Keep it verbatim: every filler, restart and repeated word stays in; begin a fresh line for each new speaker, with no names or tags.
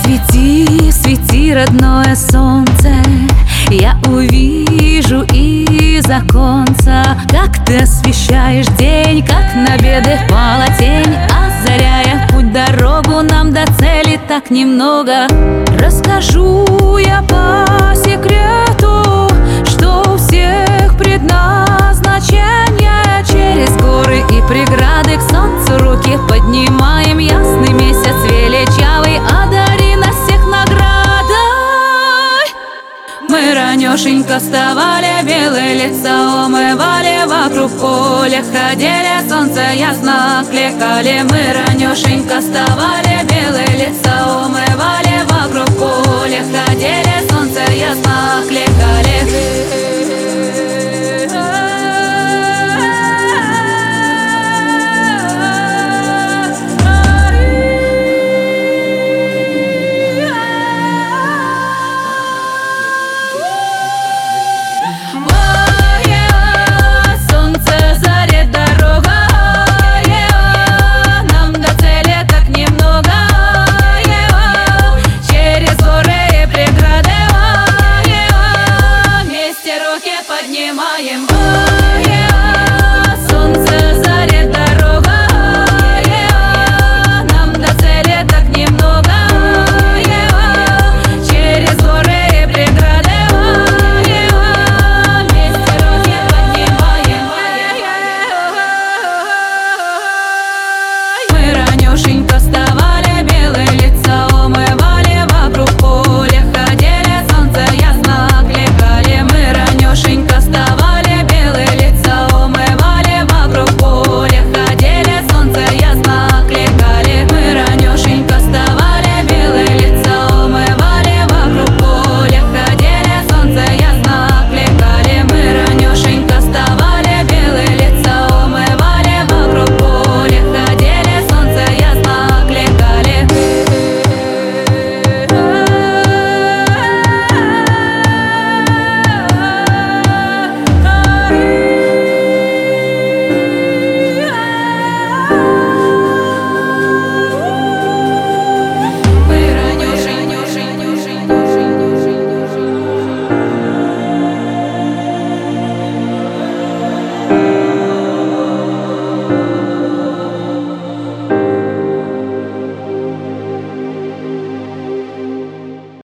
Свети, свети, родное солнце, я увижу из оконца, как ты освещаешь день, как на бедах пала тень, озаряя путь, дорогу нам до цели так немного. Расскажу я по секрету, что у всех предназначение. Через горы и преграды к солнцу руки поднимаем. Ясный месяц величавый, одари нас всех наградой. Мы ранешенько вставали, белые лица умывали, вокруг поля ходили, солнце ясно кликали. Мы ранешенько вставали, белые лица умывали,